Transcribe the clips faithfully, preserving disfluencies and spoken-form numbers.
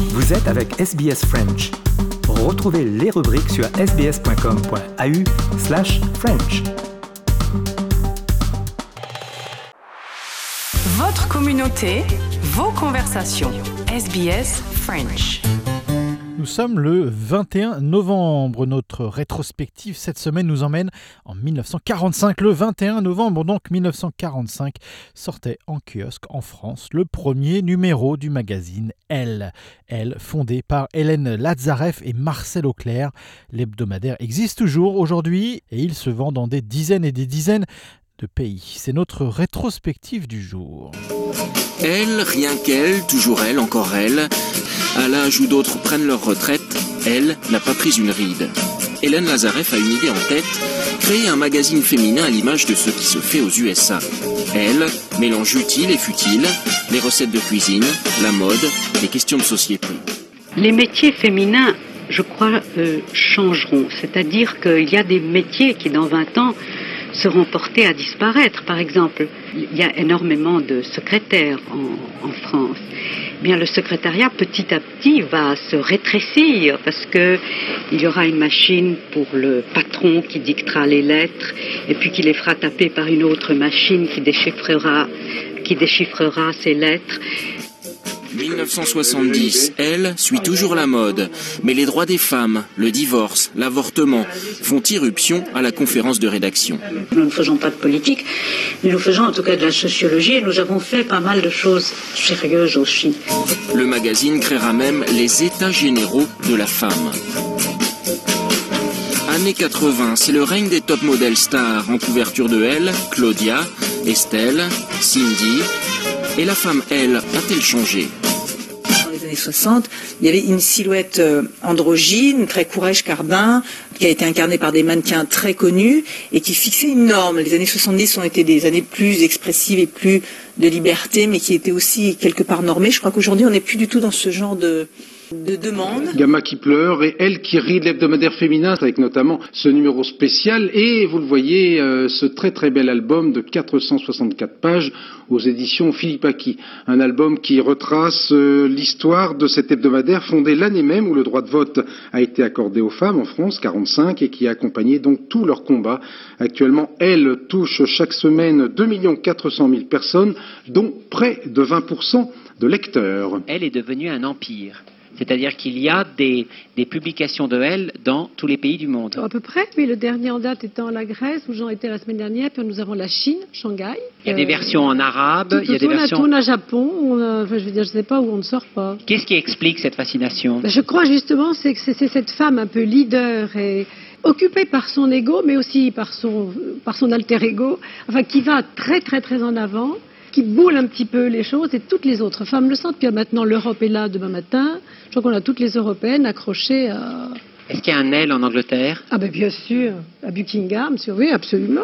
Vous êtes avec S B S French. Retrouvez les rubriques sur sbs.com.au slash French. Votre communauté, vos conversations. S B S French. Nous sommes le vingt et un novembre. Notre rétrospective cette semaine nous emmène en dix-neuf cent quarante-cinq. Le vingt et un novembre, donc dix-neuf cent quarante-cinq, sortait en kiosque en France le premier numéro du magazine Elle. Elle, fondé par Hélène Lazareff et Marcel Auclair. L'hebdomadaire existe toujours aujourd'hui et il se vend dans des dizaines et des dizaines de pays. C'est notre rétrospective du jour. Elle, rien qu'elle, toujours elle, encore elle. À l'âge où d'autres prennent leur retraite, elle n'a pas pris une ride. Hélène Lazareff a une idée en tête, créer un magazine féminin à l'image de ce qui se fait aux U S A. Elle mélange utile et futile, les recettes de cuisine, la mode, les questions de société. Les métiers féminins, je crois, euh, changeront. C'est-à-dire qu'il y a des métiers qui, dans vingt ans, seront portés à disparaître. Par exemple, il y a énormément de secrétaires en, en France. Bien, le secrétariat, petit à petit, va se rétrécir parce que il y aura une machine pour le patron qui dictera les lettres et puis qui les fera taper par une autre machine qui déchiffrera, qui déchiffrera ces lettres. dix-neuf cent soixante-dix, elle suit toujours la mode, mais les droits des femmes, le divorce, l'avortement font irruption à la conférence de rédaction. Nous ne faisons pas de politique, mais nous faisons en tout cas de la sociologie et nous avons fait pas mal de choses sérieuses aussi. Le magazine créera même les États généraux de la femme. Années quatre-vingts, c'est le règne des top modèles stars en couverture de Elle, Claudia, Estelle, Cindy. Et la femme, elle, a-t-elle changé ? Dans les années soixante, il y avait une silhouette androgyne, très courage carbin, qui a été incarnée par des mannequins très connus et qui fixait une norme. Les années soixante-dix ont été des années plus expressives et plus de liberté, mais qui étaient aussi quelque part normées. Je crois qu'aujourd'hui, on n'est plus du tout dans ce genre de... de demande. Gamma qui pleure et Elle qui rit de l'hebdomadaire féminin avec notamment ce numéro spécial et vous le voyez euh, ce très très bel album de quatre cent soixante-quatre pages aux éditions Philippe Aki. Un album qui retrace euh, l'histoire de cet hebdomadaire fondé l'année même où le droit de vote a été accordé aux femmes en France, quarante-cinq, et qui a accompagné donc tous leurs combats. Actuellement, Elle touche chaque semaine deux millions quatre cent mille personnes, dont près de vingt pour cent de lecteurs. Elle est devenue un empire. C'est-à-dire qu'il y a des, des publications de Elle dans tous les pays du monde. À peu près, oui. Le dernier en date étant la Grèce, où j'en étais la semaine dernière. Puis nous avons la Chine, Shanghai. Il y a euh, des versions en arabe. Tout, il y a tout, des on versions. On a Japon. On a, enfin, je veux dire, je ne sais pas où on ne sort pas. Qu'est-ce qui explique cette fascination ? Ben, je crois justement c'est que c'est, c'est cette femme un peu leader et occupée par son ego, mais aussi par son, par son alter ego, enfin qui va très très très en avant, qui boule un petit peu les choses et toutes les autres femmes le sentent. Puis maintenant l'Europe est là demain matin. Je crois qu'on a toutes les Européennes accrochées à... Est-ce qu'il y a un Elle en Angleterre ? Ah ben bien sûr, à Buckingham, oui, absolument.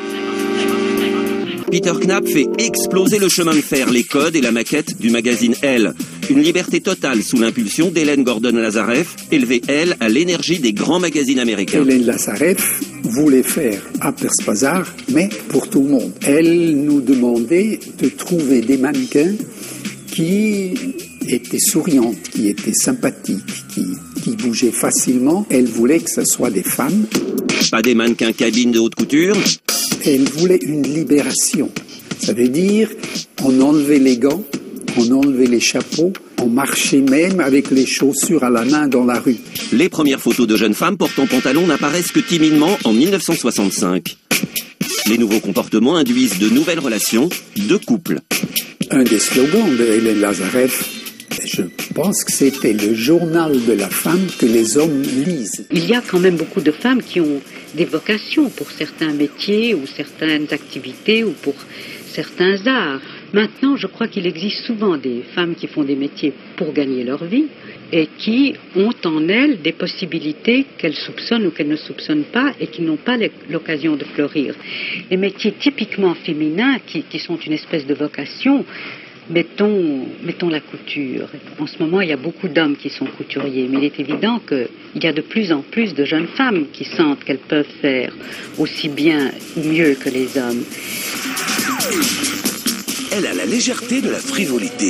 Peter Knapp fait exploser le chemin de fer, les codes et la maquette du magazine Elle. Une liberté totale sous l'impulsion d'Hélène Gordon-Lazareff, élevée, elle, à l'énergie des grands magazines américains. Hélène Lazareff voulait faire Harper's Bazaar, mais pour tout le monde. Elle nous demandait de trouver des mannequins qui étaient souriantes, qui étaient sympathiques, qui, qui bougeaient facilement. Elle voulait que ce soit des femmes. Pas des mannequins cabines de haute couture. Elle voulait une libération. Ça veut dire, on enlevait les gants, on enlevait les chapeaux, on marchait même avec les chaussures à la main dans la rue. Les premières photos de jeunes femmes portant pantalon n'apparaissent que timidement en dix-neuf cent soixante-cinq. Les nouveaux comportements induisent de nouvelles relations, de couples. Un des slogans de Hélène Lazareff, je pense que c'était le journal de la femme que les hommes lisent. Il y a quand même beaucoup de femmes qui ont des vocations pour certains métiers ou certaines activités ou pour certains arts. Maintenant, je crois qu'il existe souvent des femmes qui font des métiers pour gagner leur vie et qui ont en elles des possibilités qu'elles soupçonnent ou qu'elles ne soupçonnent pas et qui n'ont pas l'occasion de fleurir. Les métiers typiquement féminins qui, qui sont une espèce de vocation, mettons, mettons la couture. En ce moment, il y a beaucoup d'hommes qui sont couturiers, mais il est évident qu'il y a de plus en plus de jeunes femmes qui sentent qu'elles peuvent faire aussi bien ou mieux que les hommes. Elle a la légèreté de la frivolité.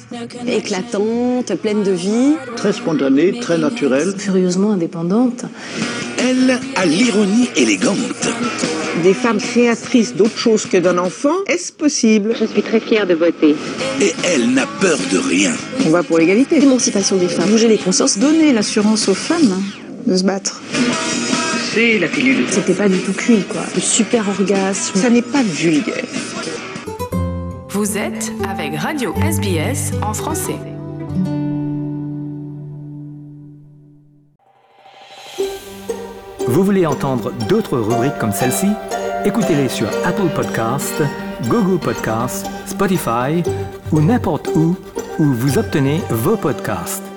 éclatante, pleine de vie. Très spontanée, très naturelle. Furieusement indépendante. Elle a l'ironie élégante. Des femmes créatrices d'autre chose que d'un enfant, est-ce possible? Je suis très fière de voter. Et elle n'a peur de rien. On va pour l'égalité. L'émancipation des femmes, bouger les consciences, Donner l'assurance aux femmes de se battre. C'est la pilule. C'était pas du tout cuit, quoi. Le super orgasme. Ça n'est pas vulgaire. Vous êtes avec Radio S B S en français. Vous voulez entendre d'autres rubriques comme celle-ci? Écoutez-les sur Apple Podcasts, Google Podcasts, Spotify ou n'importe où où vous obtenez vos podcasts.